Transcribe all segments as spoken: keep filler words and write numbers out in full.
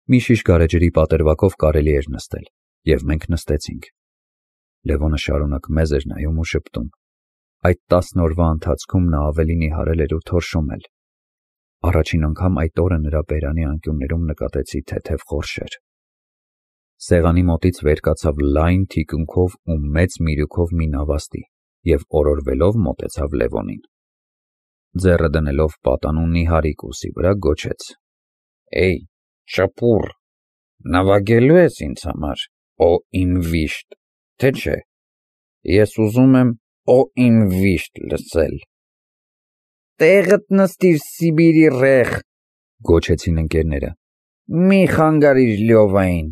Մի շիշ գարեջրի պատերվակով կարելի էր նստել, և մենք նստեցինք։ Լևոնը շարունակ մեզ էր նայում ու շփտում։ Այդ տասն օրվա ընթացքում նա ավելի նիհարել էր ու թորշոմել։ Առաջին անգամ այդ օրը նրա բերանի անկյուններում նկատեցի թեթև խորշեր։ Սեղանի մոտից վեր կացավ լայն թիկունքով ու մեծ միրուքով մի նավաստի և օրորվելով մոտեցավ Լևոնին։ Ձեռը դնելով պատանու նիհարիկ ուսի վրա գոչեց. «Էյ, շապուռ, նվագելու ես ինձ համար, օ իմ վիշտ, թե չէ։ Ես ուզում եմ օ իմ վիշտ լսել»։ «Տեղդ նստիր, Սիբիրի ռեխ», գոչեցին ընկերները։ «Մի խանգարիր Լյովային»։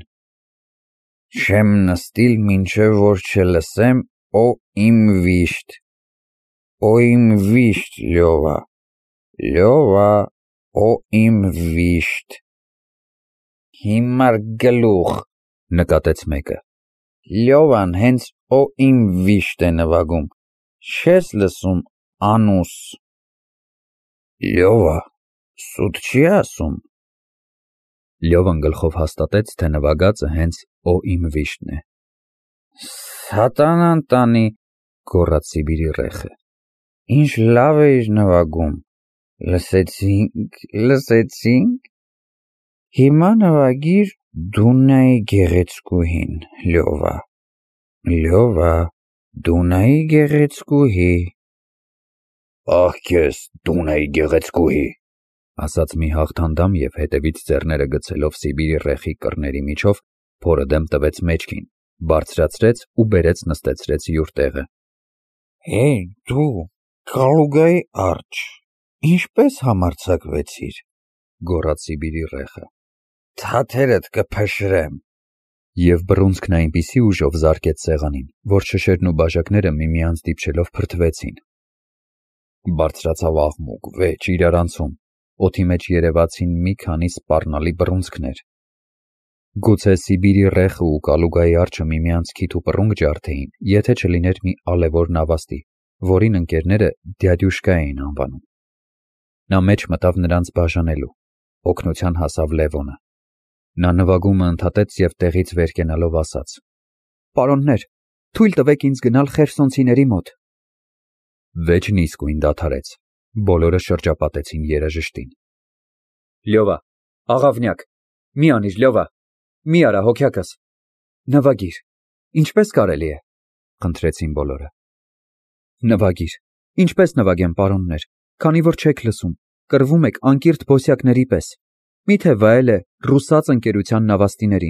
«Չեմ նստիլ, մինչև որ չլսեմ օ իմ վիշտ, օ իմ վիշտ Լյովա, Լյովա, օ իմ վիշտ»։ «Հիմար գլուխ», նկատեց մեկը։ «Լյովան հենց օ իմ վիշտ է նվագում, չես լսում, անուս»։ «Լյովա, սուտ չի ասում»։ Լյովան գլխով հաստատեց, թե նվագածը հենց օ իմ վիշտն է։ «Սատանան տանի», գոռաց Սիբիրի ռեխը։ «Ինչ լավ էիր նվագում, լսեցինք, լսեցինք։ Հիմա նվագիր Դունայի գեղեցկուհին, Լյովա, Լյովա, Դունայի գեղեցկուհի»։ «Ահ քեզ, Դունայի գեղեցկուհի», ասաց մի հաղթանդամ և հետևից ձեռները գցելով Սիբիրի ռեխի կռների միջով փորը դեմ տվեց մեջքին, բարձրացրեց ու բերեց նստեցրեց յուր տեղը։ «Հեյ դու, Կալուգայի արջը, ինչպես համարձակվեցիր», գոռաց Սիբիրի ռեխը։ «Թաթերդ կփշրեմ»։ Եվ բռունցքն այնպիսի ուժով զարկեց սեղանին, որ շշերն ու բաժակները միմյանց դիպչելով փրթվեցին։ Բարձրացավ աղմուկ, վեճ, իրարանցում, օդի մեջ երևացին մի քանի սպառնալի բռունցքներ։ Գուցե Սիբիրի ռեխը ու Կալուգայի արջը միմյանց քիթ ու պռունգ ջարդեին, եթե չլիներ մի ալևոր նավաստի, որին ընկերները Դյադյուշկա էին անվանում։ Նա մեջ մտավ նրանց բաժանելու։ Օգնության հասավ Լևոնը։ Նա նվագումը ընդհատեց և տեղից վեր կենալով ասաց. «Պարոններ, թույլ տվեք ինձ գնալ խերսոնցիների մոտ»։ Վեճն իսկույն դադարեց։ Բոլորը շրջապատեցին երաժշտին։ «Լյովա, աղավնյակ, մի անիր, Լյովա, մի արա, հոգյակս, նվագիր, ինչպես կարելի է», խնդրեցին բոլորը։ «Նվագիր, ինչպես նվագեմ, պարոններ, քանի որ չեք լսում, կռվում եք անկիրթ բոսյակների պես, միթե վայել է ռուսաց ընկերության նավաստիներին»։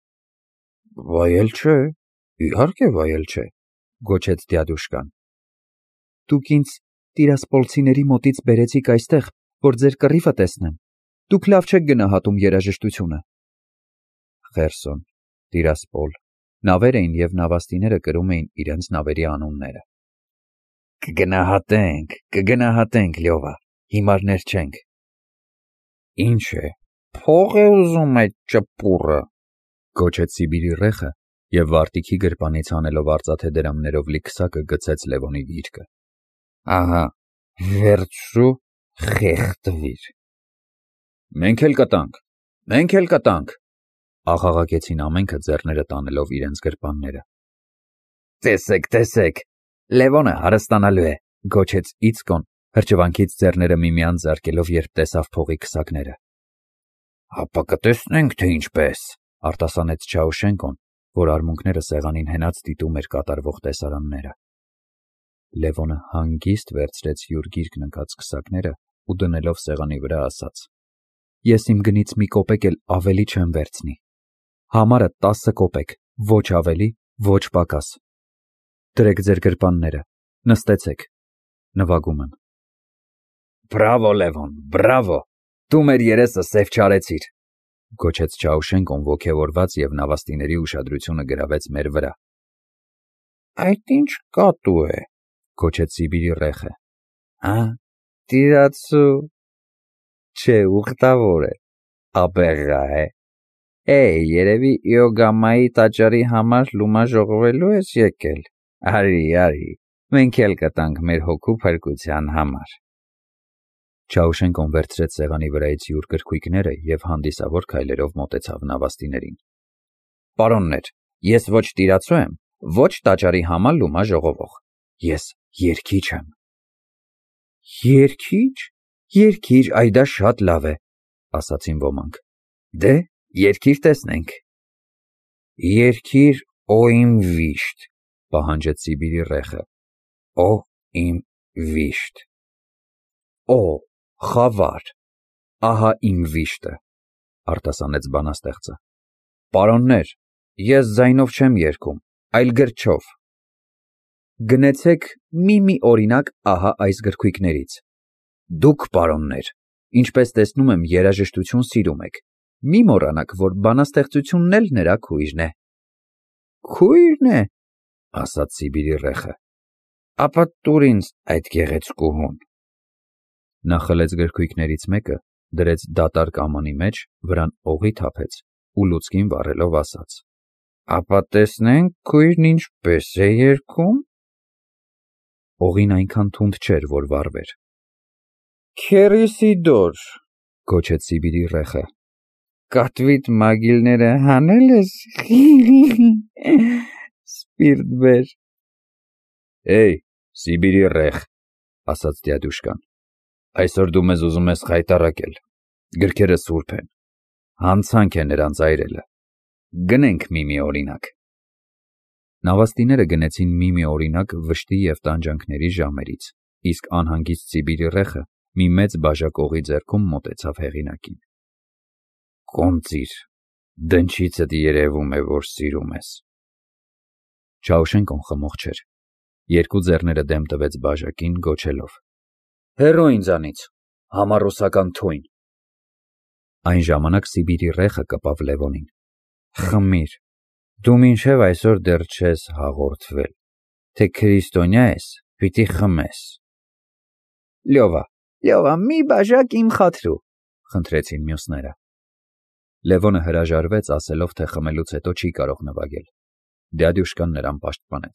«Վայել չէ, իհարկե վայել չէ», գոչեց Դյադյուշկան։ «Դուք ինձ տիրասպոլցիների մոտից բերեցիք այստեղ, որ ձեր կռիվը տեսնեմ։ Դուք լավ չեք գնահատում երաժշտությունը»։ Խերսոն, Տիրասպոլ նավեր էին և նավաստիները կրում էին իրենց նավերի անունները։ «Կգնահատենք, կգնահատենք, Լյովա, հիմարներ չենք»։ «Ինչ է, փող է ուզում այդ ճպուռը», գոչեց Սիբիրի ռեխը և վարտիքի գրպանից հանելով արծաթե դրամներով լի քսակը գցեց Լևոնի գիրկը։ «Ահա, վերցրու, խեղդվիր»։ «Մենք էլ կտանք, մենք էլ կտանք», աղաղակեցին ամենքը ձեռները տանելով իրենց գրպանները։ «Տեսեք, տեսեք, Լևոնը հարստանալու է», գոչեց Իցկոն, հրճվանքից ձեռները միմյանց զարկելով, երբ տեսավ փողի քսակները։ «Հապա կտեսնենք, թե ինչպես», արտասանեց Չաուշենկոն, որ արմունկները սեղանին հենած դիտում էր կատարվող տեսարանները։ Լևոնը հանգիստ վերցրեց յուր գիրկն ընկած քսակները ու դնելով սեղանի վրա ասաց. «Ես իմ գնից մի կոպեկ էլ ավելի չեմ վերցնի։ Համարը տասը կոպեկ, ոչ ավելի, ոչ պակաս։ Դրեք ձեր գրպանները, նստեցեք, նվագում եմ»։ «Բրավո, Լևոն, բրավո, դու մեր երեսը սև չարեցիր», գոչեց Չաուշենկոն ոգևորված և նավաստիների ուշադրությունը գրավեց մեր վրա։ «Այդ ինչ կատու է», գոչեց Սիբիրի ռեխը։ «Հա, տիրացու։ Չէ, ուխտավոր է, աբեղա է։ Էй, երևի Իոգամայի տաճարի համար լումա ժողովելու ես եկել։ Արի, արի, մենք էլ կտանք մեր հոգու փրկության համար»։ Չաուշենկոն վերցրեց սեղանի վրայից յուր գրքույկները և հանդիսավոր քայլերով մոտեցավ նավաստիներին։ Պարոններ, ես ոչ տիրացու եմ, ոչ տաճարի համա լումա ժողովող։ Ես երգիչ եմ։ Երգիչ, երգիչ, այ դա շատ լավ է, ասացին ոմանք։ Դե, երգիր տեսնենք։ Երգիր «Օ իմ վիշտ», պահանջեց Սիբիրի ռեխը։ Օ իմ վիշտ։ Օ, խավար, ահա իմ վիշտը, արտասանեց բանաստեղծը։ Պարոններ, ես ձայնով չեմ երգում, այլ գրչով։ Գնեցեք մի-մի օրինակ ահա այս գրքույկներից։ Դուք, պարոններ, ինչպես տեսնում եմ, երաժշտություն սիրում եք, մի մոռանաք, որ բանաստեղծությունն էլ նրա քույրն է։ Քույրն է, ասաց Սիբիրի ռեխը։ Ապա տուր ինձ այդ գեղեցկուհուն։ Նա խլեց գրքույկներից մեկը, դրեց դատարկ ամանի մեջ, վրան օղի թափեց ու լուցկին վառելով ասաց. Ապա տեսնենք քույրն ինչպես է երգում։ Օղին այնքան թունդ չէր, որ վառվեր։ Քերիսիդոր, գոչեց Սիբիրի ռեխը, կատվիտ մագիլները հանել ես։ Սպիրտ բեր։ Էй, Սիբիրի ռեխ, ասաց դյադուշկան, այսօր դու մեզ ուզում ես խայտառակել, գրքերը սուրբ են, հանցանք է նրանց այրելը, գնենք մի-մի օրինակ։ Նավաստիները գնեցին մի-մի օրինակ վշտի և տանջանքների ժամերից, իսկ անհանգիստ Սիբիրի ռեխը մի մեծ բաժակ օղի ձեռքում մոտեցավ հեղինակին։ Կոնծիր, դնչիցդ երևում է, որ սիրում ես։ Չաուշենկոն խմող չէր, երկու ձեռները դեմ տվեց բաժակին, գոչելով. Հեռու ինձանից, համառուսական թույն։ Այն ժամանակ Սիբիրի ռեխը կպավ Լևոնին։ Խմիր, դու մինչև այսօր դեռ չես հաղորդվել, թե քրիստոնյա ես, պիտի խմես։ Լյովա, լյովա, մի բաժակ իմ խաթրու, խնդրեցին մյուսները։ Լևոնը հրաժարվեց, ասելով, թե խմելուց հետո չի կարող նվագել։ Դյադյուշկան նրան պաշտպանեց։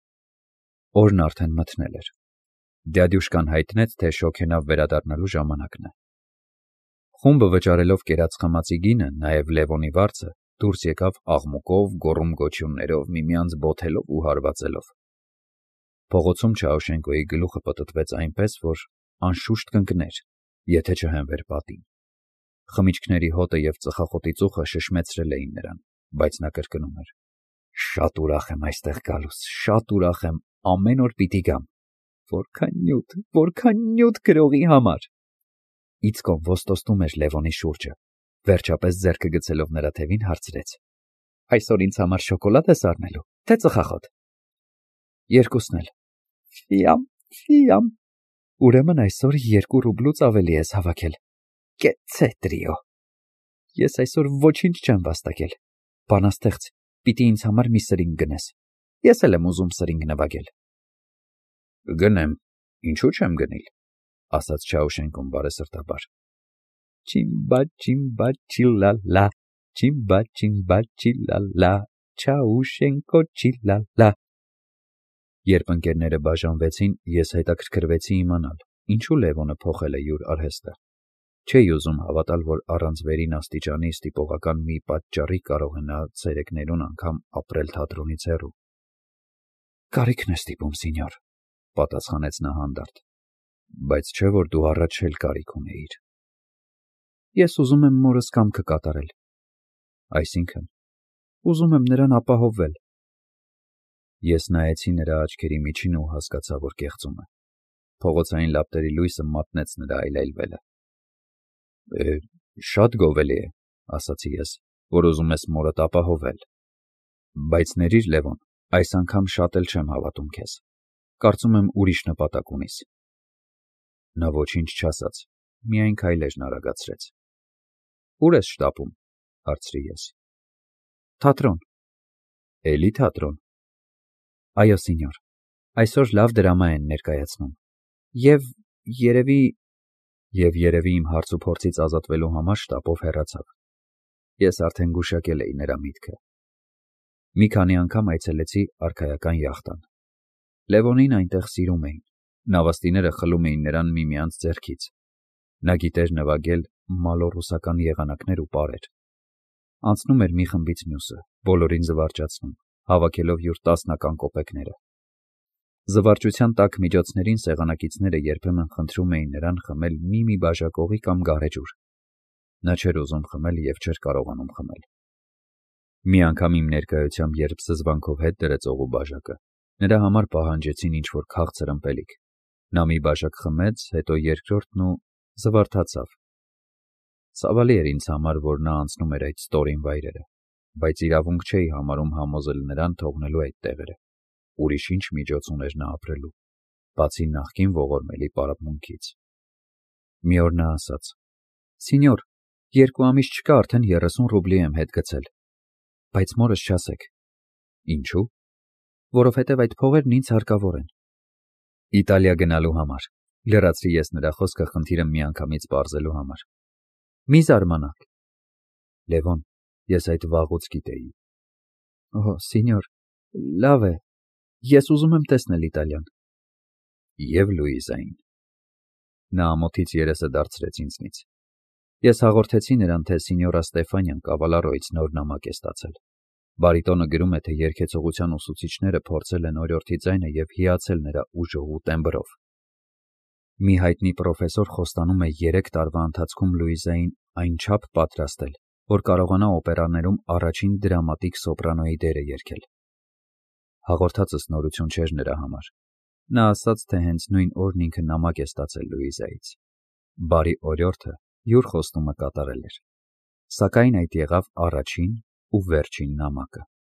Օրն արդեն մթնել էր։ Դյադյուշկան հայտնեց, թե շոգենավ վերադառնալու ժամանակն է։ Խումբը վճարելով կերած խմածի գինը, նաև Լևոնի վարձը, դուրս եկավ աղմուկով, գոռում-գոչյուններով, միմյանց բոթելով ու հարվածելով։ Փողոցում Չաուշենկոյի գլուխը պտտվեց այնպես, որ անշուշտ կընկներ, եթե չհենվեր պատին։ Խմիչքների հոտը և ծխախոտի ծուխը շշմեցրել էին նրան, բայց նա կրկնում էր. Շատ ուրախ եմ այստեղ գալուց, շատ ուրախ եմ, ամեն օր պիտի գամ։ Որքան նյութ, որքան նյութ գրողի համար։ Իցկոն ոստոստում էր Լևոնի շուրջը, վերջապես ձեռքը գցելով նրա թևին հարցրեց. Այսօր ինձ համար շոկոլադ ես առնելու, թե ծխախոտ։ Երկուսն էլ։ Ֆիամ, ֆիամ։ Ուրեմն այսօր երկու ռուբլուց ավելի ես հավաքել։ Կեցցե տրիո։ Ես այսօր ոչինչ չեմ վաստակել։ Բանաստեղծ, պիտի ինձ համար մի սրինգ գնես։ Ես էլ եմ ուզում սրինգ նվագել։ Գնեմ, ինչու չեմ գնիլ, ասաց Չաուշենկոն բարեսրտաբար։ Չիմբա, չիմբա, չիլալա, չիմբա, չիմբա, չիլալա, Չաուշենկո չիլալա։ Երբ ընկերները բաժանվեցին, ես հետաքրքրվեցի իմանալ, ինչու Լևոնը փոխել է յուր արհեստը։ Չէի ուզում հավատալ, որ առանց վերին աստիճանի ստիպողական մի պատճառի կարող է նա ցերեկներուն անգամ ապրել թատրոնից հեռու։ Կարիքն է ստիպում, սինյոր, պատասխանեց նա հանդարտ, բայց չէ որ դու առաջ էլ կարիք ունեիր։ Ես ուզում եմ մորս կամքը կատարել։ Այսինքն, ուզում եմ նրան ապահովել։ Ես նայեցի նրա աչքերի միջին ու հասկացա, որ կեղծում է։ Փողոցային լապտերի լույսը մատնեց նրա այլայլվելը։ Է, շատ գովելի է, ասացի ես, որ ուզում ես մորդ ապահովել։ Բայց ներիր, Լևոն, այս անգամ շատ էլ չեմ հավատում քեզ։ Կարծում եմ ուրիշ նպատակ ունիս։ Նա ոչինչ չասաց, միայն քայլերն արագացրեց։ Ուր ես շտապում, հարցրի ես։ Թատրոն։ Էլի թատրոն։ Այո, սինյոր, այսօր լավ դրամա են ներկայացնում։ Եվ երևի Եվ երևի իմ հարց ու փորձից ազատվելու համար շտապով հեռացավ։ Ես արդեն գուշակել էի նրա միտքը։ Մի քանի անգամ այցելեցի արքայական յախտան։ Լևոնին այնտեղ սիրում էին, նավաստիները խլում էին նրան միմյանց ձեռքից։ Նա գիտեր նվագել մալոռուսական եղանակներ ու պարեր։ Անցնում էր մի խմբից մյուսը, բոլորին զվարճացնում, հավաքելով յուր տասնական կոպեկները։ Զվարճության տակ միջոցներին սեղանակիցները երբեմն խնդրում էին նրան խմել մի-մի բաժակողի կամ գարեջուր։ Նա չէր ուզում խմել և չէր կարողանում խմել։ Մի անգամ իմ ներկայությամբ, երբ զզվանքով հետ դրեց օղու բաժակը, նրա համար պահանջեցին ինչ-որ քաղցր ըմպելիք։ Նա մի բաժակ խմեց, հետո երկրորդն ու զվարթացավ։ Ցավալի էր ինձ համար, որ նա անցնում էր այդ ստորին վայրերը, բայց իրավունք չէի համարում համոզել նրան թողնելու այդ տեղերը։ Ուրիշ ինչ միջոց ուներ նա ապրելու, բացի նախկին ողորմելի պարապմունքից։ Մի օր նա ասաց. «Սինյոր, երկու ամիս չկա արդեն երեսուն ռուբլի եմ հետ գցել, բայց մորս չասեք»։ Ինչու՞։ Որովհետև այդ փողերն ինձ հարկավոր են։ Իտալիա գնալու համար, լրացրի ես նրա խոսքը խնդիրը միանգամից պարզելու համար։ Մի զարմանաք։ Լևոն, ես այդ վաղուց գիտեի։ Օհ, սինյոր, լավ է, ես ուզում եմ տեսնել Իտալիան։ Եվ Լուիզային։ Նա ամոթից երեսը դարձրեց ինձնից։ Ես հաղորդեցի նրան, թե սինյորա Ստեֆանյան Կավալարոյից նոր նամակ է ստացել։ Բարիտոնը գրում է, թե երգեցողության ուսուցիչները փորձել են օրիորդի ձայնը և հիացել նրա ուժով ու տեմբրով։ Մի հայտնի պրոֆեսոր խոստանում է երեք տարվա ընթացքում Լուիզային այնչափ պատրաստել, որ կարողանա օպերաներում առաջին դրամատիկ սոպրանոյի դերը երգել։ Հաղորդածս նորություն չէր նրա համար։ Նա ասաց, թե հենց նույն օրն ինքը նամակ է ստացել Լուիզայից։ Բարի օրիորդը յուր խոստումը կատարել էր։ Սակայն այդ եղավ առաջին ու վերջին նամակը։